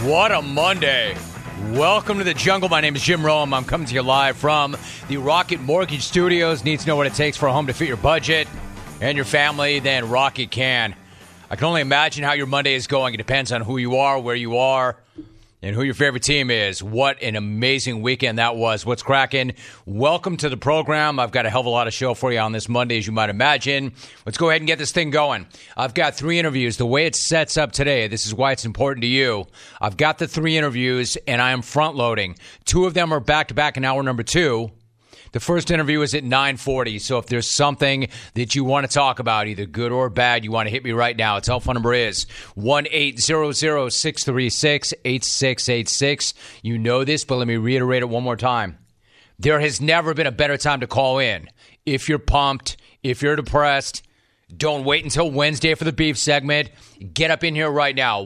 What a Monday. Welcome to the jungle. My name is Jim Rome. I'm coming to you live from the Rocket Mortgage Studios. Need to know what it takes for a home to fit your budget and your family? Then Rocket can. I can only imagine how your Monday is going. It depends on who you are, where you are, and who your favorite team is. What an amazing weekend that was. What's cracking? Welcome to the program. I've got a hell of a lot of show for you on this Monday, as you might imagine. Let's go ahead and get this thing going. I've got 3 interviews. The way it sets up today, this is why it's important to you. I've got the 3 interviews, and I am front-loading. 2 of them are back-to-back in hour number 2. The first interview is at 9:40, so if there's something that you want to talk about, either good or bad, you want to hit me right now. Its telephone number is 1-800-636-8686. You know this, but let me reiterate it one more time. There has never been a better time to call in. If you're pumped, if you're depressed, don't wait until Wednesday for the beef segment. Get up in here right now,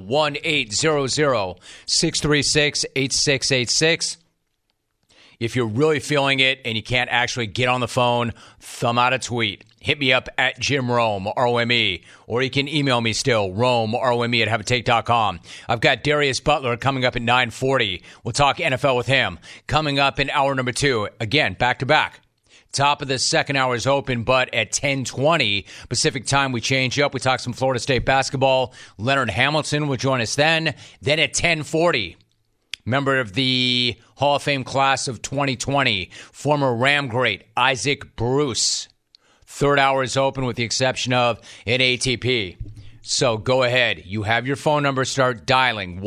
1-800-636-8686. If you're really feeling it and you can't actually get on the phone, thumb out a tweet. Hit me up at Jim Rome, R-O-M-E, or you can email me still, Rome, R-O-M-E, at haveatake.com. I've got Darius Butler coming up at 9:40. We'll talk NFL with him. Coming up in hour number 2, again, back-to-back. Top of the second hour is open, but at 10:20 Pacific time, we change up. We talk some Florida State basketball. Leonard Hamilton will join us then. Then at 10:40, member of the Hall of Fame class of 2020, former Ram great Isaac Bruce. Third hour is open with the exception of an ATP. So go ahead. You have your phone number. Start dialing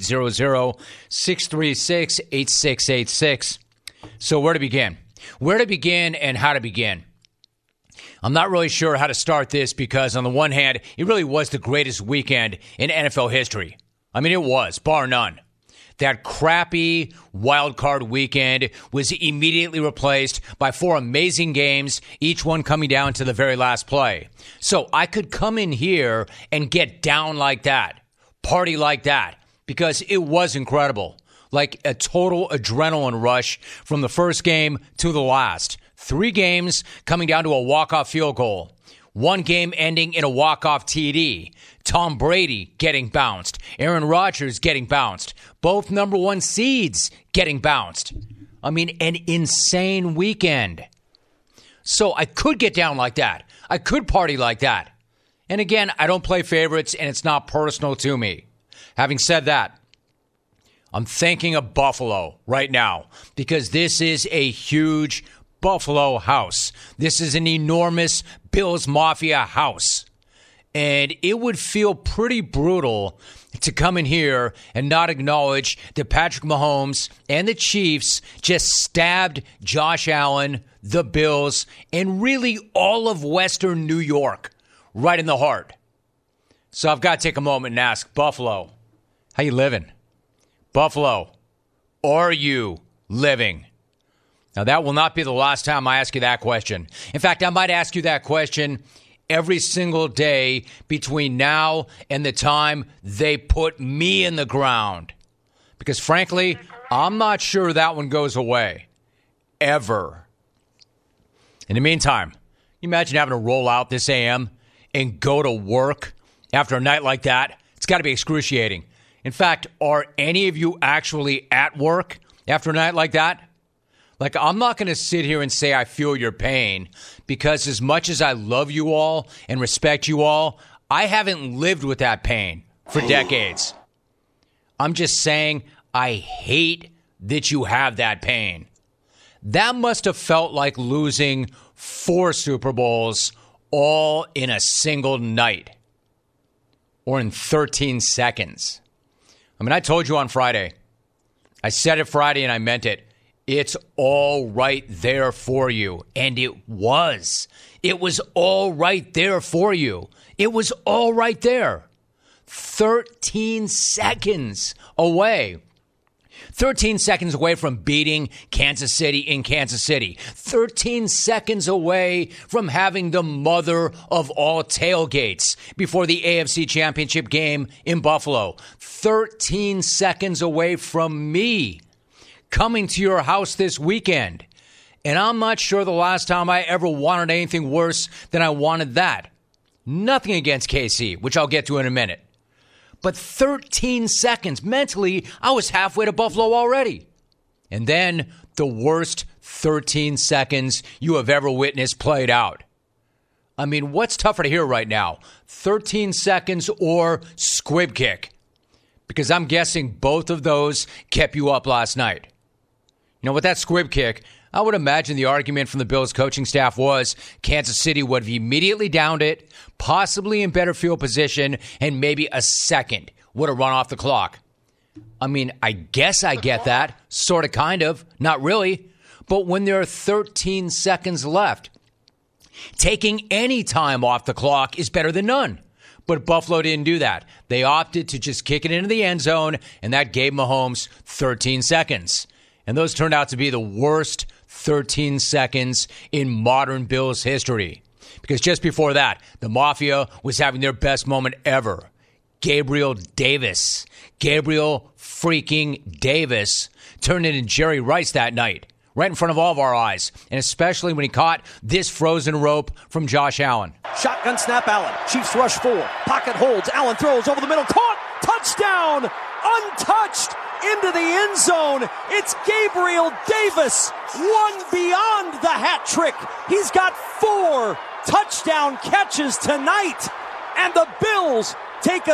1-800-636-8686. So where to begin? Where to begin and how to begin? I'm not really sure how to start this because on the one hand, it really was the greatest weekend in NFL history. I mean, it was, bar none. That crappy wild card weekend was immediately replaced by 4 amazing games, each one coming down to the very last play. So I could come in here and get down like that, party like that, because it was incredible. Like a total adrenaline rush from the first game to the last. 3 games coming down to a walk-off field goal. 1 game ending in a walk-off TD. Tom Brady getting bounced. Aaron Rodgers getting bounced. Both number 1 seeds getting bounced. I mean, an insane weekend. So I could get down like that. I could party like that. And again, I don't play favorites, and it's not personal to me. Having said that, I'm thinking of Buffalo right now because this is a huge Buffalo house. This is an enormous Bills Mafia house. And it would feel pretty brutal to come in here and not acknowledge that Patrick Mahomes and the Chiefs just stabbed Josh Allen, the Bills, and really all of Western New York right in the heart. So I've got to take a moment and ask, Buffalo, how you living? Buffalo, are you living? Now, that will not be the last time I ask you that question. In fact, I might ask you that question every single day between now and the time they put me in the ground. Because, frankly, I'm not sure that one goes away. Ever. In the meantime, you imagine having to roll out this AM and go to work after a night like that? It's got to be excruciating. In fact, are any of you actually at work after a night like that? Like, I'm not going to sit here and say I feel your pain because as much as I love you all and respect you all, I haven't lived with that pain for decades. I'm just saying I hate that you have that pain. That must have felt like losing 4 Super Bowls all in a single night or in 13 seconds. I mean, I told you on Friday. I said it Friday and I meant it. It's all right there for you. And it was. It was all right there for you. It was all right there. 13 seconds away. 13 seconds away from beating Kansas City in Kansas City. 13 seconds away from having the mother of all tailgates before the AFC Championship game in Buffalo. 13 seconds away from me coming to your house this weekend. And I'm not sure the last time I ever wanted anything worse than I wanted that. Nothing against KC, which I'll get to in a minute. But 13 seconds, mentally, I was halfway to Buffalo already. And then the worst 13 seconds you have ever witnessed played out. I mean, what's tougher to hear right now? 13 seconds or squib kick? Because I'm guessing both of those kept you up last night. You know, with that squib kick, I would imagine the argument from the Bills coaching staff was Kansas City would have immediately downed it, possibly in better field position, and maybe a second would have run off the clock. I mean, I guess I get that. Sort of, kind of. Not really. But when there are 13 seconds left, taking any time off the clock is better than none. But Buffalo didn't do that. They opted to just kick it into the end zone, and that gave Mahomes 13 seconds. And those turned out to be the worst 13 seconds in modern Bills history. Because just before that, the Mafia was having their best moment ever. Gabriel freaking Davis turned into Jerry Rice that night, right in front of all of our eyes, and especially when he caught this frozen rope from Josh Allen. Shotgun snap, Allen. Chiefs rush 4. Pocket holds. Allen throws over the middle. Caught. Touchdown. Untouched. Into the end zone. It's Gabriel Davis. One beyond the hat trick. He's got 4 touchdown catches tonight. And the Bills take a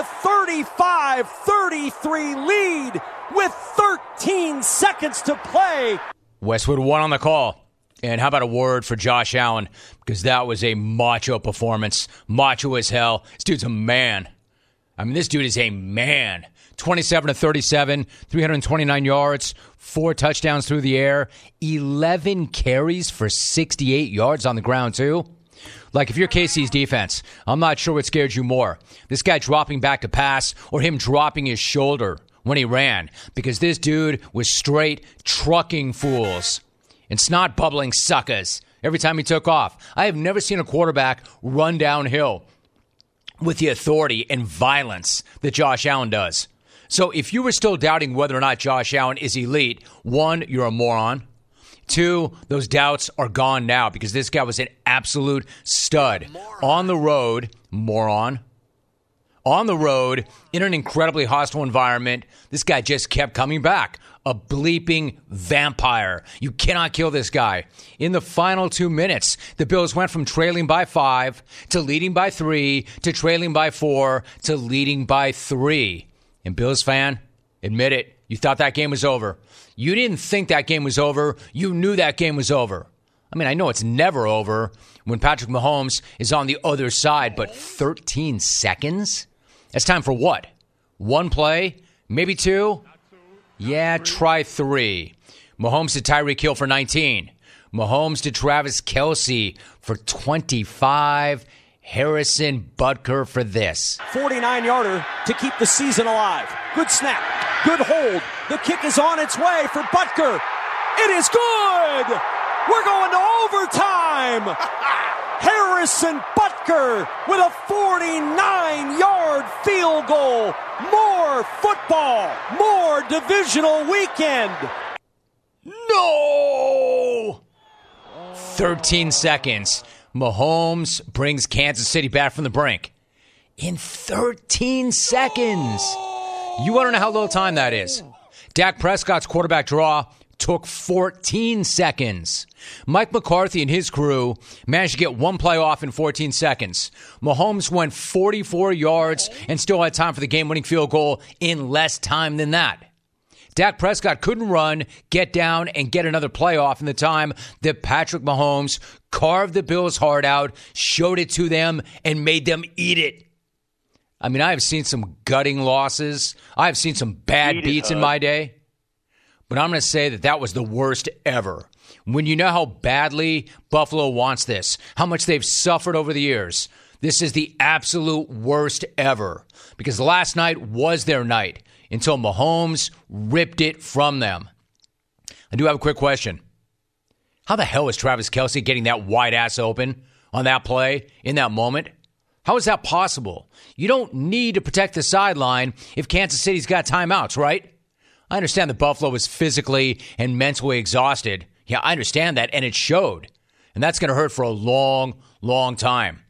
35-33 lead with 13 seconds to play. Westwood won on the call. And how about a word for Josh Allen? Because that was a macho performance. Macho as hell. This dude's a man. I mean, this dude is a man. 27-37, 329 yards, 4 touchdowns through the air, 11 carries for 68 yards on the ground, too. Like, if you're KC's defense, I'm not sure what scared you more. This guy dropping back to pass or him dropping his shoulder when he ran. Because this dude was straight trucking fools and snot bubbling suckers every time he took off. I have never seen a quarterback run downhill with the authority and violence that Josh Allen does. So if you were still doubting whether or not Josh Allen is elite, 1, you're a moron. 2, those doubts are gone now because this guy was an absolute stud. On the road, moron. On the road, in an incredibly hostile environment, this guy just kept coming back. A bleeping vampire. You cannot kill this guy. In the final 2 minutes, the Bills went from trailing by 5 to leading by 3 to trailing by 4 to leading by 3. And Bills fan, admit it, you thought that game was over. You didn't think that game was over. You knew that game was over. I mean, I know it's never over when Patrick Mahomes is on the other side, but 13 seconds? That's time for what? 1 play? Maybe 2? Yeah, try 3. Mahomes to Tyreek Hill for 19. Mahomes to Travis Kelce for 25. Harrison Butker for this. 49-yarder to keep the season alive. Good snap. Good hold. The kick is on its way for Butker. It is good. We're going to overtime. Harrison Butker with a 49-yard field goal. More football. More divisional weekend. No! 13 seconds. Mahomes brings Kansas City back from the brink. In 13 seconds. You want to know how little time that is? Dak Prescott's quarterback draw took 14 seconds. Mike McCarthy and his crew managed to get 1 play off in 14 seconds. Mahomes went 44 yards and still had time for the game-winning field goal in less time than that. Dak Prescott couldn't run, get down, and get another play off in the time that Patrick Mahomes carved the Bills' heart out, showed it to them, and made them eat it. I mean, I have seen some gutting losses. I have seen some bad beats in my day. But I'm going to say that that was the worst ever. When you know how badly Buffalo wants this, how much they've suffered over the years, this is the absolute worst ever. Because last night was their night until Mahomes ripped it from them. I do have a quick question. How the hell is Travis Kelce getting that wide ass open on that play in that moment? How is that possible? You don't need to protect the sideline if Kansas City's got timeouts, right? I understand that Buffalo was physically and mentally exhausted. Yeah, I understand that, and it showed. And that's going to hurt for a long, long time.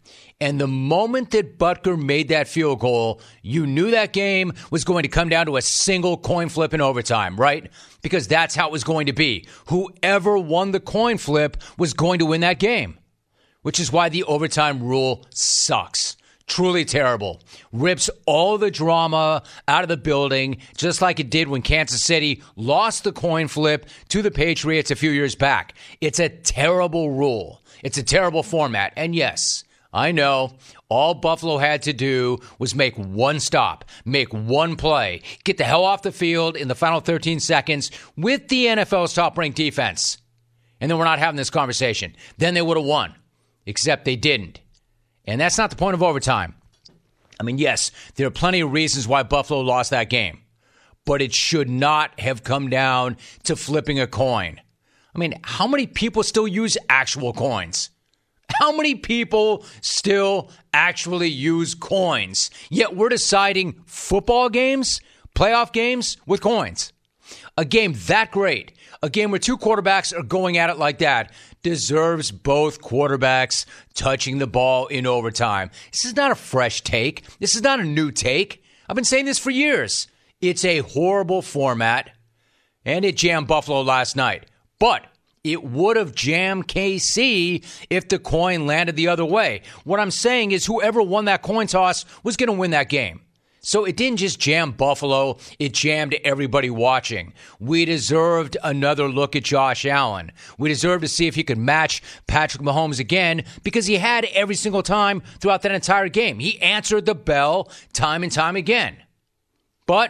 And the moment that Butker made that field goal, you knew that game was going to come down to a single coin flip in overtime, right? Because that's how it was going to be. Whoever won the coin flip was going to win that game, which is why the overtime rule sucks. Truly terrible. Rips all the drama out of the building, just like it did when Kansas City lost the coin flip to the Patriots a few years back. It's a terrible rule. It's a terrible format. And yes, I know all Buffalo had to do was make one stop, make one play, get the hell off the field in the final 13 seconds with the NFL's top-ranked defense. And then we're not having this conversation. Then they would have won, except they didn't. And that's not the point of overtime. I mean, yes, there are plenty of reasons why Buffalo lost that game, but it should not have come down to flipping a coin. I mean, how many people still use actual coins? How many people still actually use coins? Yet we're deciding football games, playoff games with coins. A game that great, a game where two quarterbacks are going at it like that, deserves both quarterbacks touching the ball in overtime. This is not a fresh take. This is not a new take. I've been saying this for years. It's a horrible format, and it jammed Buffalo last night. But it would have jammed KC if the coin landed the other way. What I'm saying is whoever won that coin toss was going to win that game. So it didn't just jam Buffalo, it jammed everybody watching. We deserved another look at Josh Allen. We deserved to see if he could match Patrick Mahomes again because he had every single time throughout that entire game. He answered the bell time and time again. But,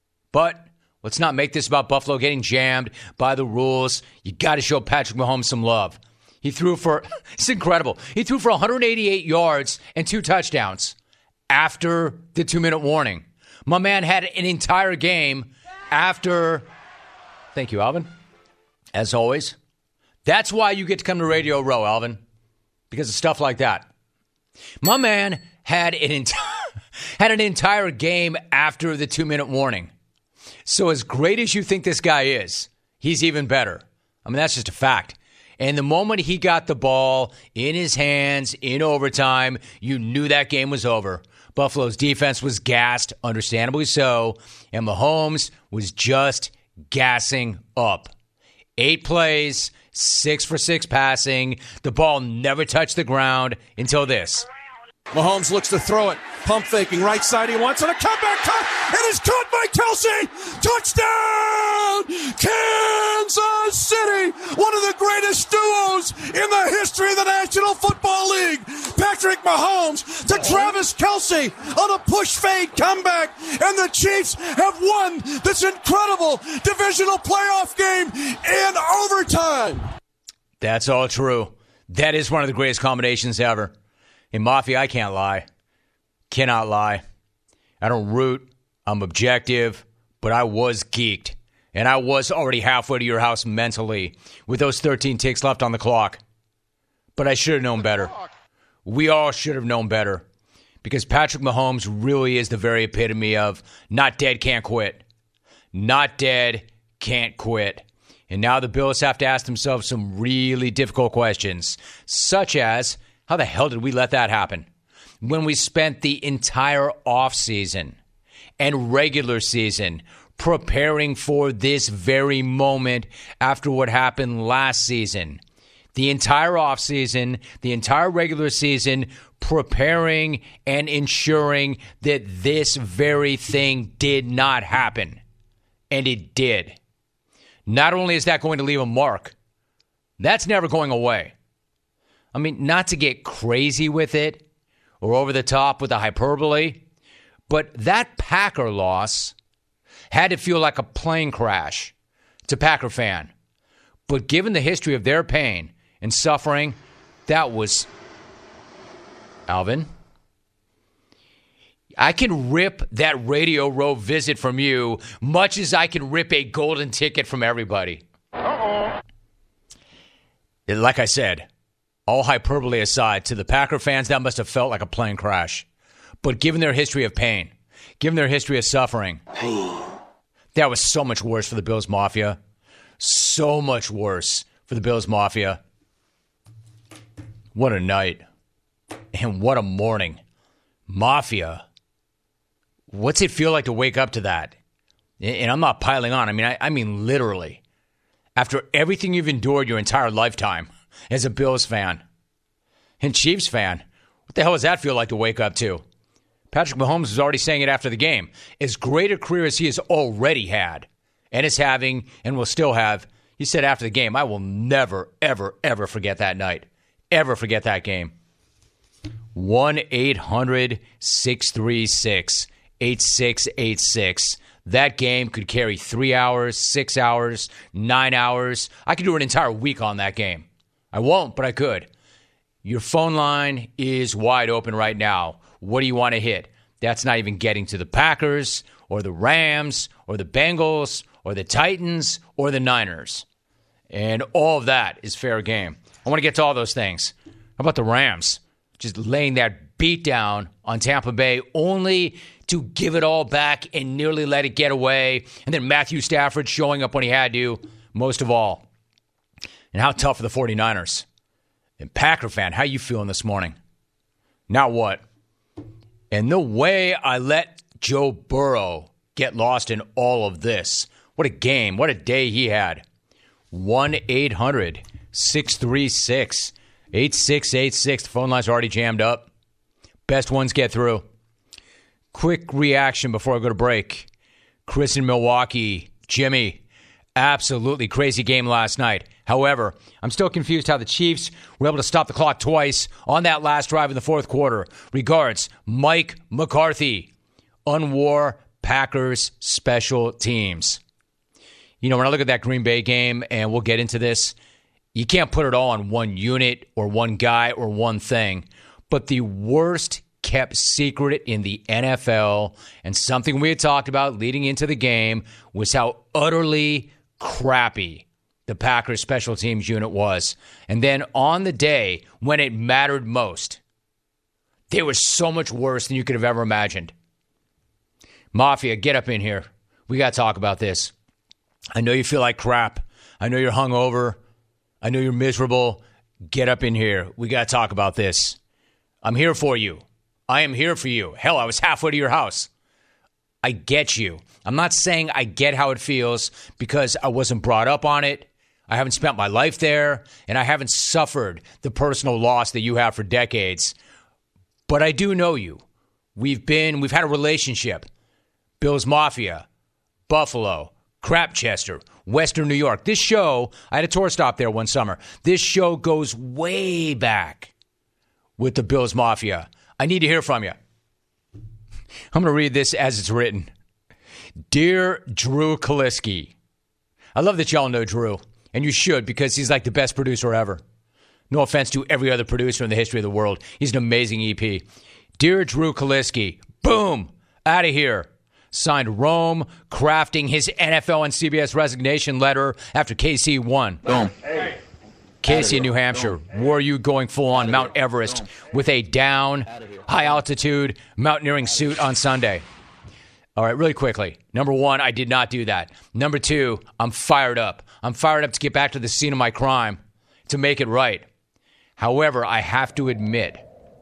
let's not make this about Buffalo getting jammed by the rules. You got to show Patrick Mahomes some love. He threw for, it's incredible, he threw for 188 yards and 2 touchdowns. After the 2-minute warning. My man had an entire game after. Thank you, Alvin. As always. That's why you get to come to Radio Row, Alvin. Because of stuff like that. My man had an entire game after the 2-minute warning. So as great as you think this guy is, he's even better. I mean, that's just a fact. And the moment he got the ball in his hands in overtime, you knew that game was over. Buffalo's defense was gassed, understandably so, and Mahomes was just gassing up. 8 plays, 6 for 6 passing. The ball never touched the ground until this. Mahomes looks to throw it. Pump faking right side. He wants it. A comeback cut. It is caught by Kelsey. Touchdown! Kansas City. One of the greatest duos in the history of the National Football League. Patrick Mahomes to Travis Kelsey on a push fade comeback. And the Chiefs have won this incredible divisional playoff game in overtime. That's all true. That is one of the greatest combinations ever. In Mafia, I can't lie. Cannot lie. I don't root. I'm objective. But I was geeked. And I was already halfway to your house mentally with those 13 ticks left on the clock. But I should have known better. We all should have known better. Because Patrick Mahomes really is the very epitome of not dead, can't quit. Not dead, can't quit. And now the Bills have to ask themselves some really difficult questions, such as, how the hell did we let that happen? When we spent the entire offseason and regular season preparing for this very moment after what happened last season. The entire offseason, the entire regular season, preparing and ensuring that this very thing did not happen. And it did. Not only is that going to leave a mark, that's never going away. I mean, not to get crazy with it or over the top with the hyperbole, but that Packer loss had to feel like a plane crash to Packer fan. But given the history of their pain and suffering, that was... Alvin? I can rip that Radio Row visit from you much as I can rip a golden ticket from everybody. Uh-oh. Like I said... All hyperbole aside, to the Packer fans, that must have felt like a plane crash. But given their history of pain, given their history of suffering, that was so much worse for the Bills Mafia. So much worse for the Bills Mafia. What a night. And what a morning. Mafia. What's it feel like to wake up to that? And I'm not piling on. I mean literally. After everything you've endured your entire lifetime as a Bills fan and Chiefs fan, what the hell does that feel like to wake up to? Patrick Mahomes was already saying it after the game. As great a career as he has already had and is having and will still have, he said after the game, I will never, ever, ever forget that night. Ever forget that game. 1-800-636-8686. That game could carry 3 hours, 6 hours, 9 hours. I could do an entire week on that game. I won't, but I could. Your phone line is wide open right now. What do you want to hit? That's not even getting to the Packers or the Rams or the Bengals or the Titans or the Niners. And all of that is fair game. I want to get to all those things. How about the Rams? Just laying that beat down on Tampa Bay only to give it all back and nearly let it get away. And then Matthew Stafford showing up when he had to, most of all. And how tough are the 49ers? And Packer fan, how you feeling this morning? Now what? And the way I let Joe Burrow get lost in all of this. What a game. What a day he had. 1-800-636-8686. The phone lines are already jammed up. Best ones get through. Quick reaction before I go to break. Chris in Milwaukee. Jimmy, absolutely crazy game last night. However, I'm still confused how the Chiefs were able to stop the clock twice on that last drive in the fourth quarter. Regards, Mike McCarthy. Unwar Packers special teams. You know, when I look at that Green Bay game, and we'll get into this, you can't put it all on one unit or one guy or one thing. But the worst kept secret in the NFL, and something we had talked about leading into the game, was how utterly crappy the Packers special teams unit was. And then on the day when it mattered most, they were so much worse than you could have ever imagined. Mafia, get up in here. We got to talk about this. I know you feel like crap. I know you're hungover. I know you're miserable. Get up in here. We got to talk about this. I'm here for you. I am here for you. Hell, I was halfway to your house. I get you. I'm not saying I get how it feels because I wasn't brought up on it. I haven't spent my life there, and I haven't suffered the personal loss that you have for decades. But I do know you. We've had a relationship. Bills Mafia, Buffalo, Crapchester, Western New York. This show, I had a tour stop there one summer. This show goes way back with the Bills Mafia. I need to hear from you. I'm going to read this as it's written. Dear Drew Kaliski, I love that y'all know Drew, and you should because he's like the best producer ever. No offense to every other producer in the history of the world. He's an amazing EP. Dear Drew Kaliski, boom, out of here. Signed Rome, crafting his NFL and CBS resignation letter after KC won. Boom. Casey in New Hampshire, were you going full-on Mount Everest with a down, high-altitude mountaineering suit on Sunday? All right, really quickly. Number one, I did not do that. Number two, I'm fired up. I'm fired up to get back to the scene of my crime, to make it right. However, I have to admit,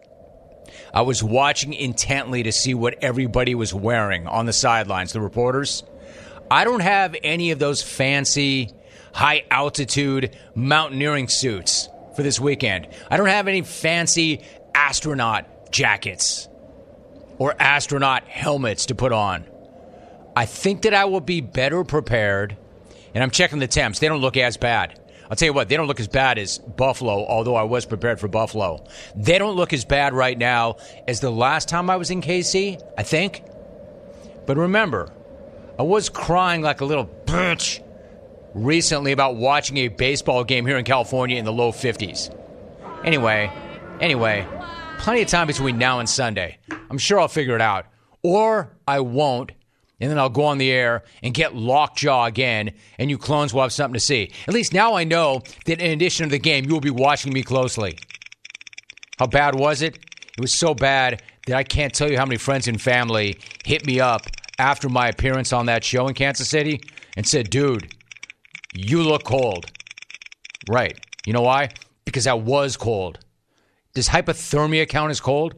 I was watching intently to see what everybody was wearing on the sidelines, the reporters. I don't have any of those fancy high-altitude mountaineering suits for this weekend. I don't have any fancy astronaut jackets or astronaut helmets to put on. I think that I will be better prepared, and I'm checking the temps. They don't look as bad. I'll tell you what, they don't look as bad as Buffalo, although I was prepared for Buffalo. They don't look as bad right now as the last time I was in KC, I think. But remember, I was crying like a little bitch recently about watching a baseball game here in California in the low 50s. Anyway, plenty of time between now and Sunday. I'm sure I'll figure it out. Or I won't, and then I'll go on the air and get lockjaw again, and you clones will have something to see. At least now I know that in addition to the game, you will be watching me closely. How bad was it? It was so bad that I can't tell you how many friends and family hit me up after my appearance on that show in Kansas City and said, dude, you look cold. Right. You know why? Because I was cold. Does hypothermia count as cold?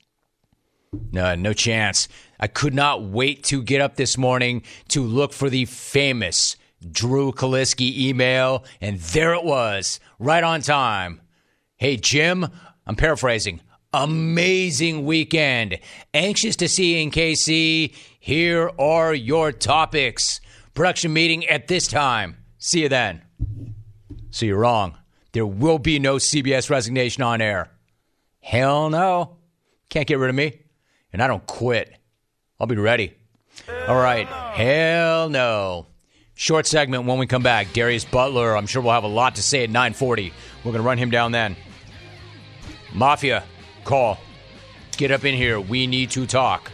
No chance. I could not wait to get up this morning to look for the famous Drew Kaliski email, and there it was, right on time. Hey, Jim, I'm paraphrasing. Amazing weekend. Anxious to see you in KC. Here are your topics. Production meeting at this time. See you then. So you're wrong. There will be no CBS resignation on air. Hell no. Can't get rid of me. And I don't quit. I'll be ready. All right. Hell no. Short segment when we come back. Darius Butler, I'm sure we'll have a lot to say at 9:40. We're going to run him down then. Mafia, call. Get up in here. We need to talk.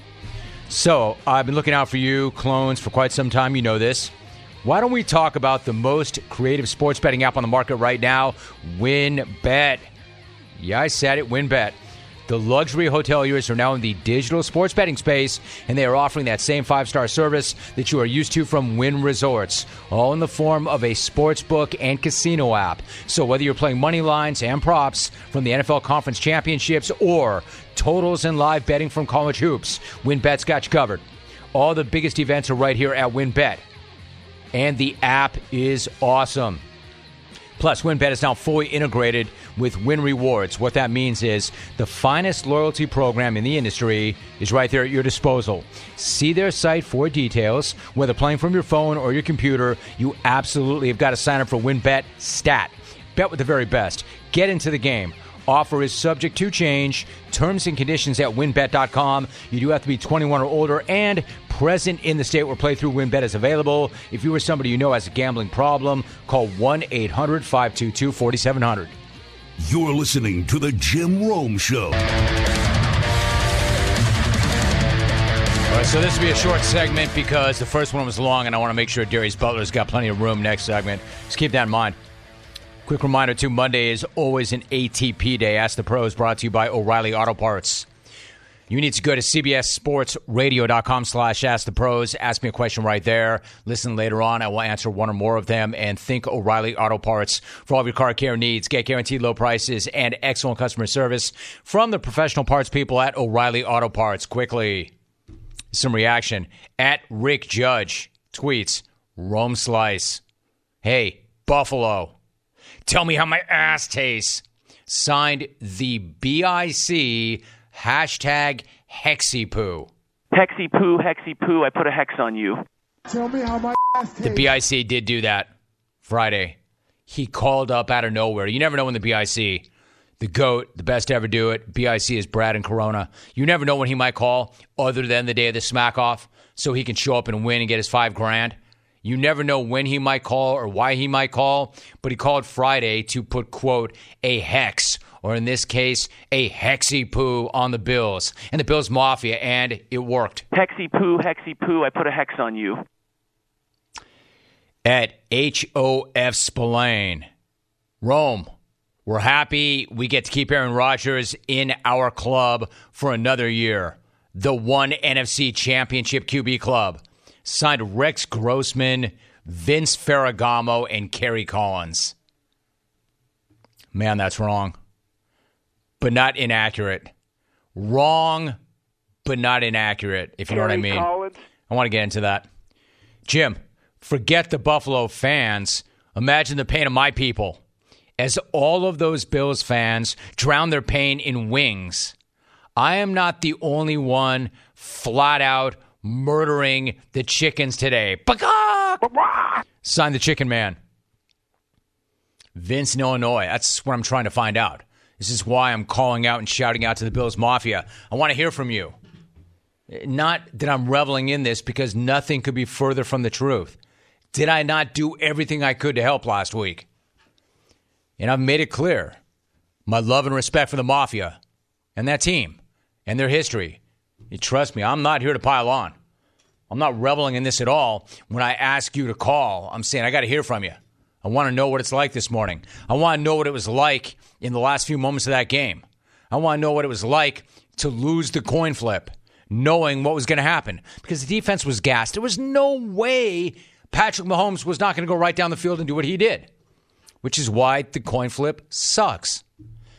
So, I've been looking out for you, clones, for quite some time. You know this. Why don't we talk about the most creative sports betting app on the market right now, WynnBET. Yeah, I said it, WynnBET. The luxury hoteliers are now in the digital sports betting space, and they are offering that same 5-star service that you are used to from Wynn Resorts, all in the form of a sportsbook and casino app. So whether you're playing money lines and props from the NFL Conference Championships or totals and live betting from college hoops, WynnBET's got you covered. All the biggest events are right here at WynnBET, and the app is awesome. Plus, WynnBET is now fully integrated with Wynn Rewards. What that means is the finest loyalty program in the industry is right there at your disposal. See their site for details. Whether playing from your phone or your computer, you absolutely have got to sign up for WynnBET Stat. Bet with the very best. Get into the game. Offer is subject to change. Terms and conditions at WynnBET.com. You do have to be 21 or older and present in the state where playthrough WynnBET is available. If you or somebody you know has a gambling problem, call 1-800-522-4700. You're listening to The Jim Rome Show. All right, so this will be a short segment because the first one was long, and I want to make sure Darius Butler's got plenty of room next segment. Just keep that in mind. Quick reminder, too, Monday is always an ATP day. Ask the Pros, brought to you by O'Reilly Auto Parts. You need to go to cbssportsradio.com/ask the pros. Ask me a question right there. Listen later on. I will answer one or more of them. And think O'Reilly Auto Parts for all of your car care needs. Get guaranteed low prices and excellent customer service from the professional parts people at O'Reilly Auto Parts. Quickly, some reaction. At Rick Judge tweets, Rome Slice. Hey, Buffalo. Tell me how my ass tastes. Signed the BIC hashtag Hexipoo. Hexipoo, I put a hex on you. Tell me how my ass tastes. The BIC did do that Friday. He called up out of nowhere. You never know when the BIC, the GOAT, the best to ever do it, BIC is Brad and Corona. You never know when he might call other than the day of the smack-off so he can show up and win and get his $5,000. You never know when he might call or why he might call, but he called Friday to put, quote, a hex, or in this case, a hexipoo on the Bills and the Bills Mafia, and it worked. Hexipoo, I put a hex on you. At HOF Spillane, Rome, we're happy we get to keep Aaron Rodgers in our club for another year. The one NFC Championship QB club. Signed Rex Grossman, Vince Ferragamo, and Kerry Collins. Man, that's wrong. But not inaccurate. Wrong, but not inaccurate, if you know what I mean. Collins. I want to get into that. Jim, forget the Buffalo fans. Imagine the pain of my people. As all of those Bills fans drown their pain in wings, I am not the only one flat out murdering the chickens today. Sign the Chicken Man. Vince in Illinois. That's what I'm trying to find out. This is why I'm calling out and shouting out to the Bills Mafia. I want to hear from you. Not that I'm reveling in this because nothing could be further from the truth. Did I not do everything I could to help last week? And I've made it clear. My love and respect for the Mafia and that team and their history. You trust me, I'm not here to pile on. I'm not reveling in this at all. When I ask you to call, I'm saying I got to hear from you. I want to know what it's like this morning. I want to know what it was like in the last few moments of that game. I want to know what it was like to lose the coin flip, knowing what was going to happen. Because the defense was gassed. There was no way Patrick Mahomes was not going to go right down the field and do what he did. Which is why the coin flip sucks.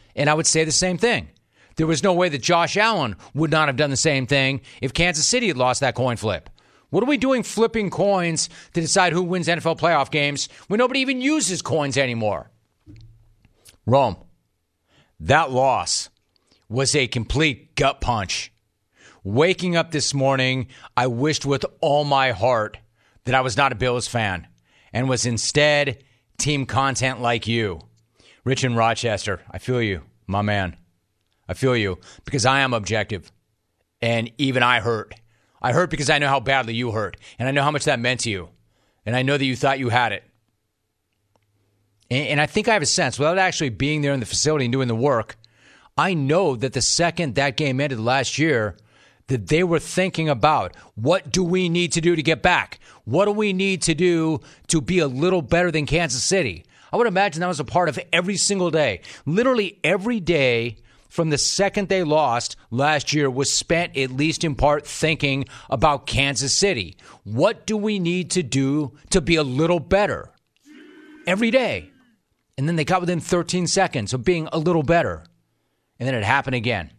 And I would say the same thing. There was no way that Josh Allen would not have done the same thing if Kansas City had lost that coin flip. What are we doing flipping coins to decide who wins NFL playoff games when nobody even uses coins anymore? Rome, that loss was a complete gut punch. Waking up this morning, I wished with all my heart that I was not a Bills fan and was instead team content like you. Rich in Rochester, I feel you, my man. I feel you because I am objective. And even I hurt. I hurt because I know how badly you hurt. And I know how much that meant to you. And I know that you thought you had it. And I think I have a sense, without actually being there in the facility and doing the work, I know that the second that game ended last year, that they were thinking about, what do we need to do to get back? What do we need to do to be a little better than Kansas City? I would imagine that was a part of every single day. Literally every day from the second they lost last year was spent, at least in part, thinking about Kansas City. What do we need to do to be a little better? Every day. And then they got within 13 seconds of being a little better. And then it happened again.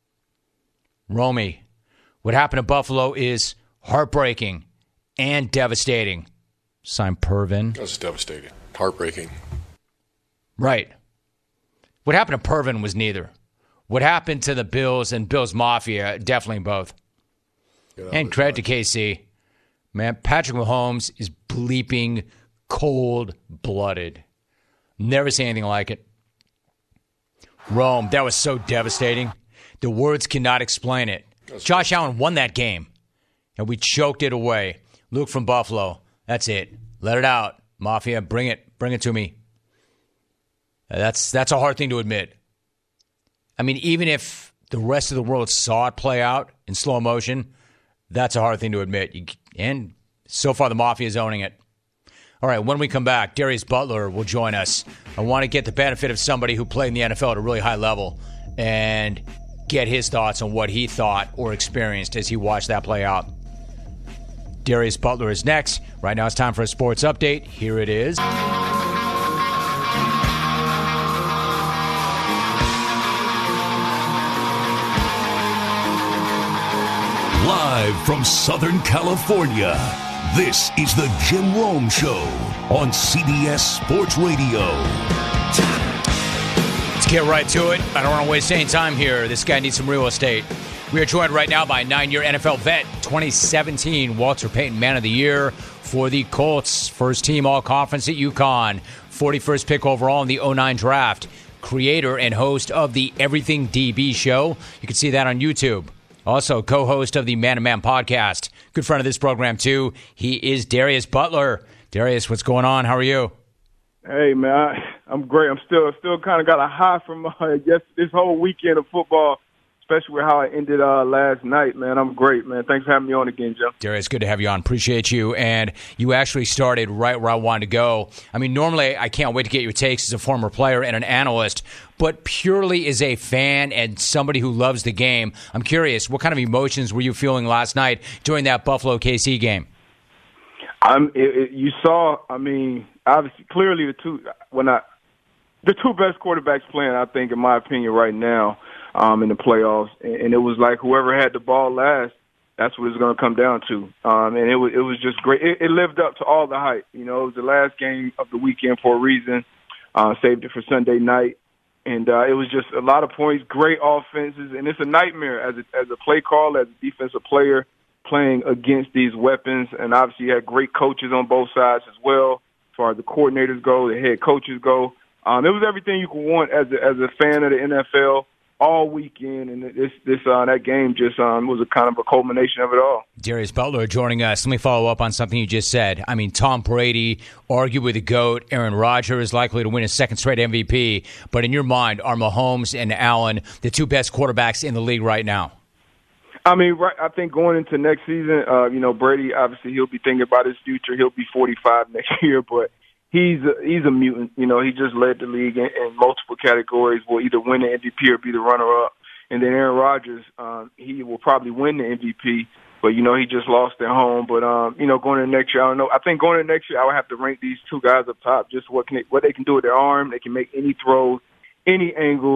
Romy, what happened to Buffalo is heartbreaking and devastating. Signed Pervin. That was devastating. Heartbreaking. Right. What happened to Pervin was neither. What happened to the Bills and Bills Mafia, definitely both. And credit to KC. Man, Patrick Mahomes is bleeping cold-blooded. Never seen anything like it. Rome, that was so devastating. The words cannot explain it. Josh Allen won that game, and we choked it away. Luke from Buffalo, that's it. Let it out. Mafia, bring it to me. That's a hard thing to admit. I mean, even if the rest of the world saw it play out in slow motion, that's a hard thing to admit. And so far, the Mafia is owning it. All right, when we come back, Darius Butler will join us. I want to get the benefit of somebody who played in the NFL at a really high level and get his thoughts on what he thought or experienced as he watched that play out. Darius Butler is next. Right now it's time for a sports update. Here it is. Live from Southern California, this is the Jim Rome Show on CBS Sports Radio. Let's get right to it. I don't want to waste any time here. This guy needs some real estate. We are joined right now by 9-year NFL vet, 2017 Walter Payton Man of the Year for the Colts. First team All-Conference at UConn. 41st pick overall in the 09 draft. Creator and host of the Everything DB Show. You can see that on YouTube. Also, co-host of the Man to Man podcast. Good friend of this program, too. He is Darius Butler. Darius, what's going on? How are you? Hey, man, I'm great. I'm still kind of got a high from this whole weekend of football, especially with how it ended last night, man. I'm great, man. Thanks for having me on again, Jim. Darius, good to have you on. Appreciate you. And you actually started right where I wanted to go. I mean, normally I can't wait to get your takes as a former player and an analyst, but purely as a fan and somebody who loves the game, I'm curious, what kind of emotions were you feeling last night during that Buffalo-KC game? You saw, I mean, obviously, clearly the two best quarterbacks playing, I think, in my opinion, right now in the playoffs. And it was like whoever had the ball last, that's what it's going to come down to. And it was just great. It lived up to all the hype. You know, it was the last game of the weekend for a reason. Saved it for Sunday night. And it was just a lot of points, great offenses, and it's a nightmare as a play caller, as a defensive player, playing against these weapons. And obviously you had great coaches on both sides as well, as far as the coordinators go, the head coaches go. It was everything you could want as a fan of the NFL all weekend, and that game just was a kind of a culmination of it all. Darius Butler joining us. Let me follow up on something you just said. I mean, Tom Brady, arguably the GOAT. Aaron Rodgers is likely to win his second straight MVP. But in your mind, are Mahomes and Allen the two best quarterbacks in the league right now? I mean, right. I think going into next season, Brady, obviously he'll be thinking about his future. He'll be 45 next year, but he's a mutant. You know, he just led the league in multiple categories. Will either win the MVP or be the runner-up. And then Aaron Rodgers, he will probably win the MVP, but he just lost at home. But going into next year, I don't know. I think going into next year, I would have to rank these two guys up top. Just what they can do with their arm. They can make any throws, any angles.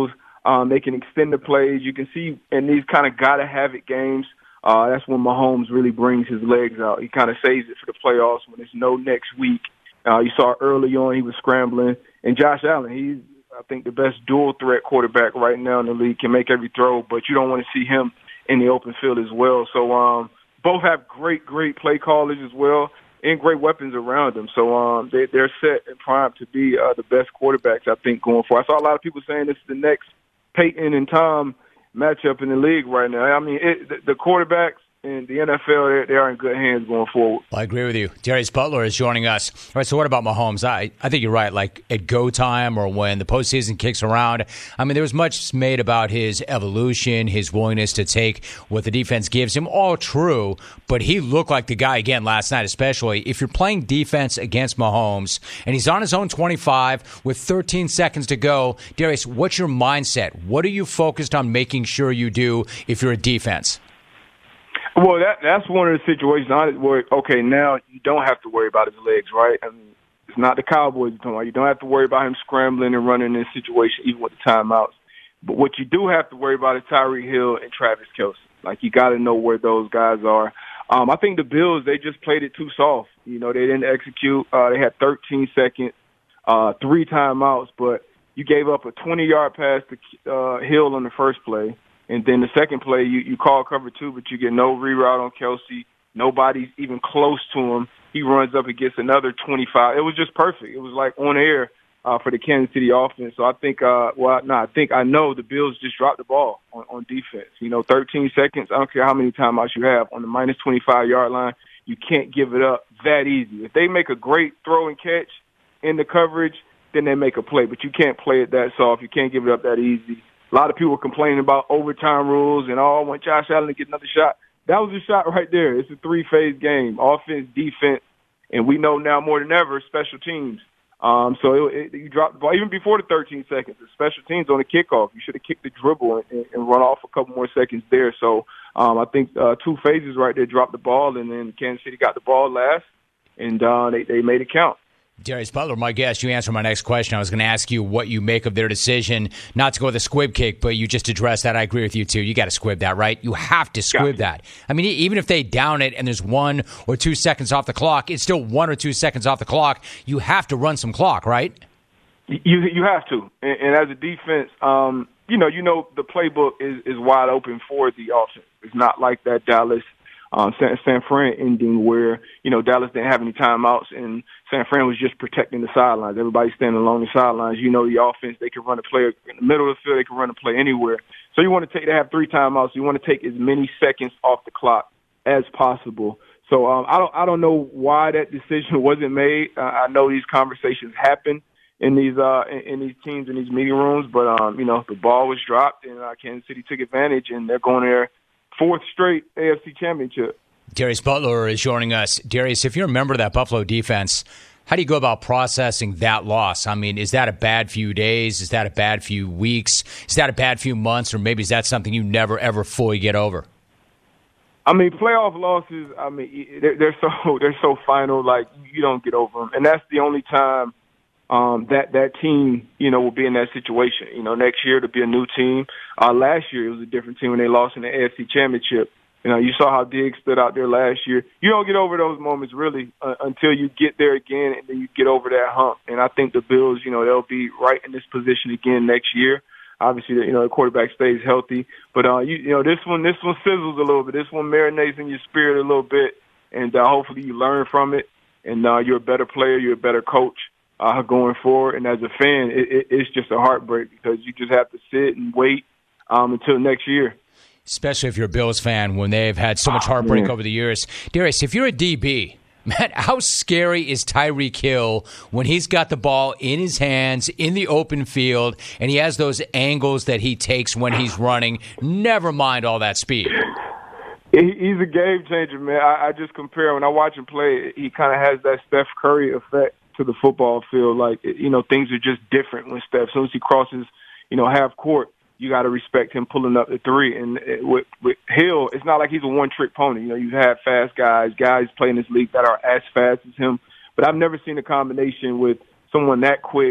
They can extend the plays. You can see in these kind of gotta-have-it games, that's when Mahomes really brings his legs out. He kind of saves it for the playoffs when it's no next week. You saw early on he was scrambling. And Josh Allen, he's, I think, the best dual-threat quarterback right now in the league, can make every throw, but you don't want to see him in the open field as well. So both have great play callers as well and great weapons around them. So they're set and primed to be the best quarterbacks, I think, going forward. I saw a lot of people saying this is the next Peyton and Tom matchup in the league right now. I mean, the quarterbacks in the NFL, they are in good hands going forward. Well, I agree with you. Darius Butler is joining us. All right, so what about Mahomes? I think you're right. Like at go time or when the postseason kicks around, I mean, there was much made about his evolution, his willingness to take what the defense gives him. All true, but he looked like the guy again last night, especially if you're playing defense against Mahomes and he's on his own 25 with 13 seconds to go. Darius, what's your mindset? What are you focused on making sure you do if you're a defense? Well, that's one of the situations where, okay, now you don't have to worry about his legs, right? I mean, it's not the Cowboys you're talking about. You don't have to worry about him scrambling and running in this situation, even with the timeouts. But what you do have to worry about is Tyreek Hill and Travis Kelce. Like, you got to know where those guys are. I think the Bills, they just played it too soft. You know, they didn't execute. They had 13 seconds, 3 timeouts, but you gave up a 20-yard pass to Hill on the first play. And then the second play, you call cover 2, but you get no reroute on Kelce. Nobody's even close to him. He runs up and gets another 25. It was just perfect. It was like on air for the Kansas City offense. So I think, I know the Bills just dropped the ball on defense. 13 seconds. I don't care how many timeouts you have on the minus 25-yard line. You can't give it up that easy. If they make a great throw and catch in the coverage, then they make a play. But you can't play it that soft. You can't give it up that easy. A lot of people complaining about overtime rules and, I want Josh Allen to get another shot. That was a shot right there. It's a 3-phase game, offense, defense, and we know now more than ever special teams. So you dropped the ball. Even before the 13 seconds, the special teams on the kickoff, you should have kicked the dribble and run off a couple more seconds there. So I think 2 phases right there, dropped the ball, and then Kansas City got the ball last, and they made it count. Darius Butler, my guest, you answered my next question. I was going to ask you what you make of their decision not to go with the squib kick, but you just addressed that. I agree with you, too. You got to squib that, right? You have to squib that. I mean, even if they down it and there's 1 or 2 seconds off the clock, it's still 1 or 2 seconds off the clock. You have to run some clock, right? You have to. And as a defense, the playbook is wide open for the offense. It's not like that Dallas San Fran ending where, Dallas didn't have any timeouts and San Fran was just protecting the sidelines. Everybody standing along the sidelines. The offense, they can run a play in the middle of the field. They can run a play anywhere. So you want to have 3 timeouts. You want to take as many seconds off the clock as possible. So I don't know why that decision wasn't made. I know these conversations happen in these teams, in these meeting rooms, but, the ball was dropped and Kansas City took advantage and they're going there 4th straight AFC championship. Darius Butler is joining us. Darius, if you're a member of that Buffalo defense, how do you go about processing that loss? I mean, is that a bad few days? Is that a bad few weeks? Is that a bad few months? Or maybe is that something you never, ever fully get over? I mean, playoff losses, they're so final, like, you don't get over them. And that's the only time that team, will be in that situation. Next year it'll be a new team. Last year it was a different team when they lost in the AFC Championship. You saw how Diggs stood out there last year. You don't get over those moments really until you get there again and then you get over that hump. And I think the Bills, they'll be right in this position again next year. Obviously, the quarterback stays healthy, but this one sizzles a little bit. This one marinates in your spirit a little bit, and hopefully you learn from it. And you're a better player, you're a better coach going forward. And as a fan, it's just a heartbreak because you just have to sit and wait until next year. Especially if you're a Bills fan when they've had so much heartbreak over the years. Darius, if you're a DB, man, how scary is Tyreek Hill when he's got the ball in his hands in the open field and he has those angles that he takes when he's running? Never mind all that speed. He's a game changer, man. I just compare when I watch him play. He kind of has that Steph Curry effect to the football field. Like, things are just different when Steph, as soon as he crosses, half court, you got to respect him pulling up the 3. And with Hill, it's not like he's a one-trick pony. You have fast guys play in this league that are as fast as him. But I've never seen a combination with someone that quick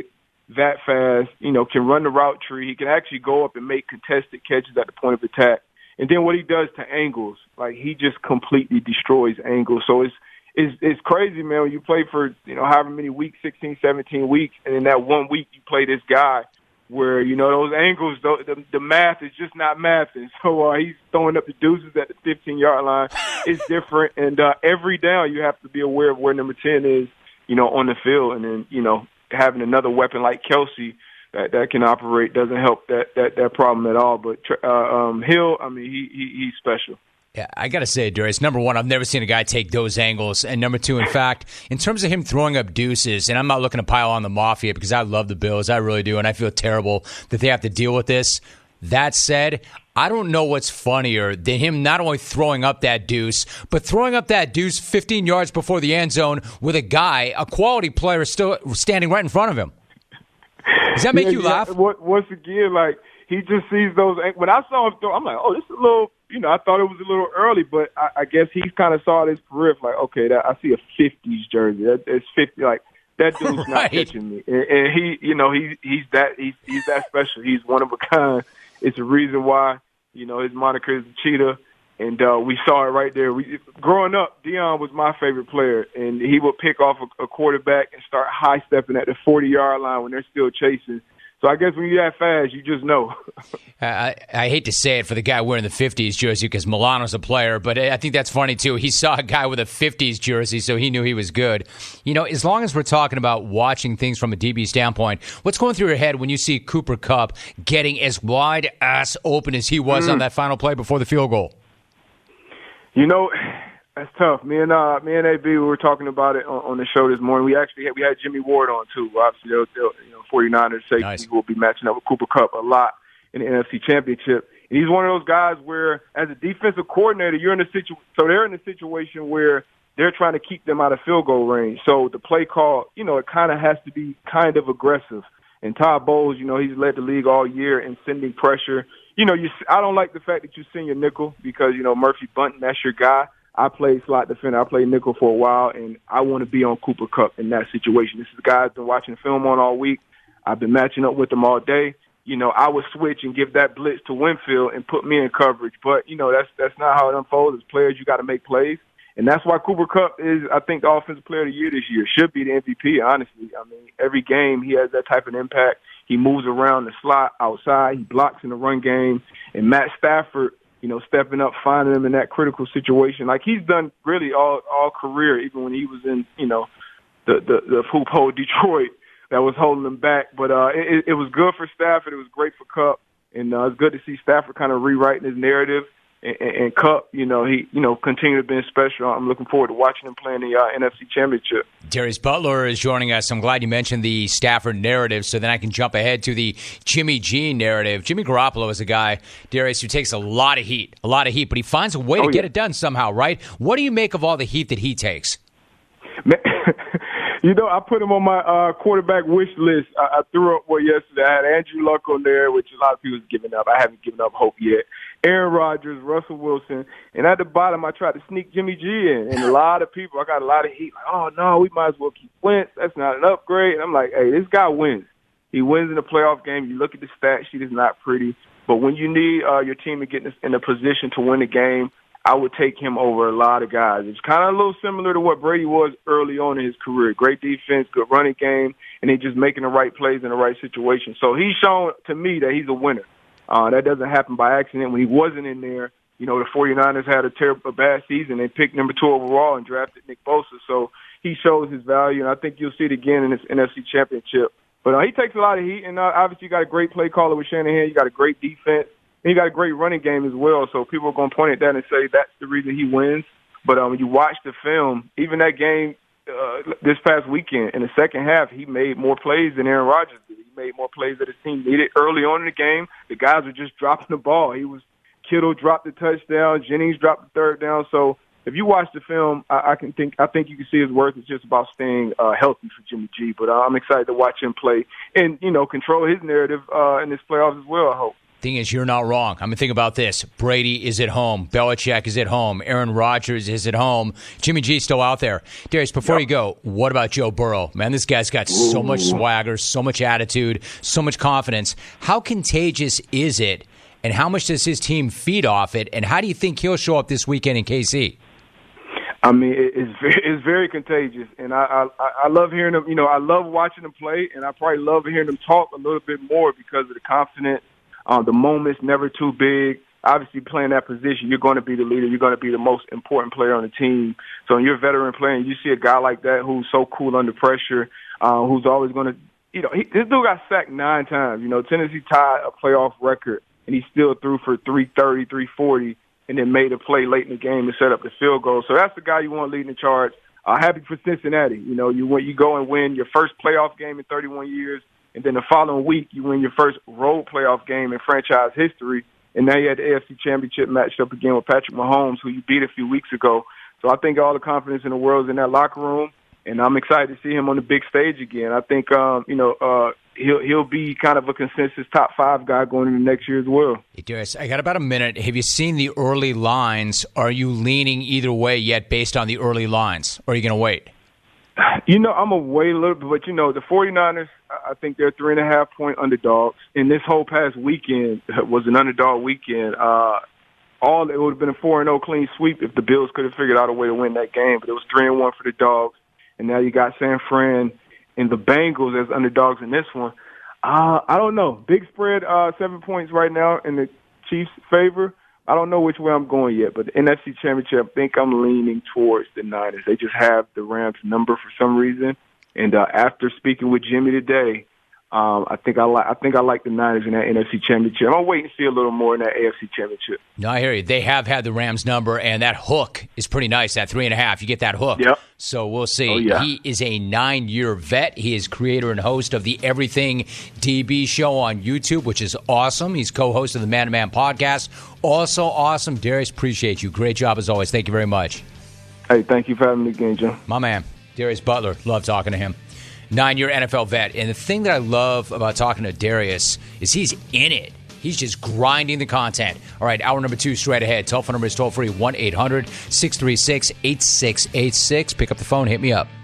that fast, can run the route tree. He can actually go up and make contested catches at the point of attack. And then what he does to angles, like he just completely destroys angles. So it's crazy, man, when you play for, however many weeks, 16, 17 weeks, and in that 1 week you play this guy where, those angles, the math is just not mathing. So he's throwing up the deuces at the 15-yard line. It's different. And every down you have to be aware of where number 10 is, on the field. And then, having another weapon like Kelsey that can operate doesn't help that problem at all. But Hill, he's special. Yeah, I got to say, Darius, number one, I've never seen a guy take those angles. And number two, in fact, in terms of him throwing up deuces, and I'm not looking to pile on the Mafia because I love the Bills. I really do. And I feel terrible that they have to deal with this. That said, I don't know what's funnier than him not only throwing up that deuce, but throwing up that deuce 15 yards before the end zone with a quality player still standing right in front of him. Does that make you laugh? Once again, like, he just sees those. When I saw him throw, I'm like, oh, this is a little, I thought it was a little early, but I guess he kind of saw this peripheral, like, okay, I see a 50s jersey. It's 50, like, that dude's not catching me. And he, he's that special. He's one of a kind. It's a reason why, his moniker is the Cheetah. And we saw it right there. Growing up, Deion was my favorite player, and he would pick off a quarterback and start high-stepping at the 40-yard line when they're still chasing. So I guess when you're that fast, you just know. I hate to say it for the guy wearing the 50s jersey because Milano's a player, but I think that's funny, too. He saw a guy with a 50s jersey, so he knew he was good. As long as we're talking about watching things from a DB standpoint, what's going through your head when you see Cooper Kupp getting as wide-ass open as he was on that final play before the field goal? That's tough. Me and AB, we were talking about it on the show this morning. We had Jimmy Ward on too. Obviously, 49ers safety nice. Who will be matching up with Cooper Kupp a lot in the NFC Championship. And he's one of those guys where, as a defensive coordinator, so they're in a situation where they're trying to keep them out of field goal range. So the play call, it kind of has to be kind of aggressive. And Todd Bowles, he's led the league all year in sending pressure. I don't like the fact that you send your nickel because, Murphy Bunting, that's your guy. I played slot defender. I played nickel for a while, and I want to be on Cooper Kupp in that situation. This is a guy I've been watching film on all week. I've been matching up with him all day. I would switch and give that blitz to Winfield and put me in coverage. But, that's not how it unfolds. As players, you got to make plays. And that's why Cooper Kupp is, I think, the Offensive Player of the Year this year. Should be the MVP, honestly. Every game he has that type of impact. He moves around the slot outside. He blocks in the run game. And Matt Stafford, stepping up, finding him in that critical situation. Like he's done really all career, even when he was in, the hoop hole Detroit that was holding him back. But it was good for Stafford. It was great for Kupp. And it's good to see Stafford kind of rewriting his narrative. And Kupp, he continue to be special. I'm looking forward to watching him play in the NFC Championship. Darius Butler is joining us. I'm glad you mentioned the Stafford narrative, so then I can jump ahead to the Jimmy G narrative. Jimmy Garoppolo is a guy, Darius, who takes a lot of heat, but he finds a way to get it done somehow, right? What do you make of all the heat that he takes? I put him on my quarterback wish list. I threw up one yesterday. I had Andrew Luck on there, which a lot of people have given up. I haven't given up hope yet. Aaron Rodgers, Russell Wilson, and at the bottom I tried to sneak Jimmy G in. And a lot of people, I got a lot of heat, like, oh, no, we might as well keep Wentz. That's not an upgrade. And I'm like, hey, this guy wins. He wins in the playoff game. You look at the stat sheet, it's not pretty. But when you need your team to get in a position to win the game, I would take him over a lot of guys. It's kind of a little similar to what Brady was early on in his career. Great defense, good running game, and he just making the right plays in the right situation. So he's shown to me that he's a winner. That doesn't happen by accident. When he wasn't in there, the 49ers had a bad season. They picked number 2 overall and drafted Nick Bosa. So he shows his value, and I think you'll see it again in this NFC Championship. But he takes a lot of heat, and obviously you got a great play caller with Shanahan. You got a great defense. And he got a great running game as well, so people are going to point at that and say that's the reason he wins. But when you watch the film, even that game this past weekend, in the second half, he made more plays than Aaron Rodgers did. He made more plays that his team needed early on in the game. The guys were just dropping the ball. Kittle dropped the touchdown. Jennings dropped the third down. So if you watch the film, I think you can see his worth. It's just about staying healthy for Jimmy G. But I'm excited to watch him play and, control his narrative in this playoffs as well, I hope. Thing is, you're not wrong. I mean, think about this. Brady is at home. Belichick is at home. Aaron Rodgers is at home. Jimmy G's still out there. Darius, before you go, what about Joe Burrow? Man, this guy's got so much swagger, so much attitude, so much confidence. How contagious is it, and how much does his team feed off it, and how do you think he'll show up this weekend in KC? I mean, it's very contagious, and I love hearing him. You know, I love watching him play, and I probably love hearing him talk a little bit more because of the confidence. The moment's never too big. Obviously, playing that position, you're going to be the leader. You're going to be the most important player on the team. So when you're a veteran player and you see a guy like that who's so cool under pressure, who's always going to, you know, this dude got sacked 9 times. You know, Tennessee tied a playoff record, and he still threw for 330, 340, and then made a play late in the game to set up the field goal. So that's the guy you want leading the charge. Happy for Cincinnati. You know, you go and win your first playoff game in 31 years, and then the following week you win your first road playoff game in franchise history. And now you had the AFC Championship matched up again with Patrick Mahomes, who you beat a few weeks ago. So I think all the confidence in the world is in that locker room, and I'm excited to see him on the big stage again. I think, he'll be kind of a consensus top 5 guy going into next year as well. Hey, Darius, I got about a minute. Have you seen the early lines? Are you leaning either way yet based on the early lines, or are you going to wait? You know, I'm going to wait a little bit, but, you know, the 49ers, I think they're 3.5-point underdogs. And this whole past weekend was an underdog weekend. It would have been a 4-0 clean sweep if the Bills could have figured out a way to win that game. But it was 3-1 for the Dogs. And now you got San Fran and the Bengals as underdogs in this one. I don't know. Big spread, 7 points right now in the Chiefs' favor. I don't know which way I'm going yet, but the NFC Championship, I think I'm leaning towards the Niners. They just have the Rams' number for some reason. And after speaking with Jimmy today, I think I like the Niners in that NFC Championship. I'm going to wait and see a little more in that AFC Championship. No, I hear you. They have had the Rams number, and that hook is pretty nice, that 3.5. You get that hook. Yep. So we'll see. Oh, yeah. He is a 9-year vet. He is creator and host of the Everything DB show on YouTube, which is awesome. He's co-host of the Man to Man podcast. Also awesome. Darius, appreciate you. Great job as always. Thank you very much. Hey, thank you for having me again, Jim. My man, Darius Butler. Love talking to him. 9-year NFL vet. And the thing that I love about talking to Darius is he's in it. He's just grinding the content. All right, hour number 2 straight ahead. Telephone number is toll-free, 1-800-636-8686. Pick up the phone, hit me up.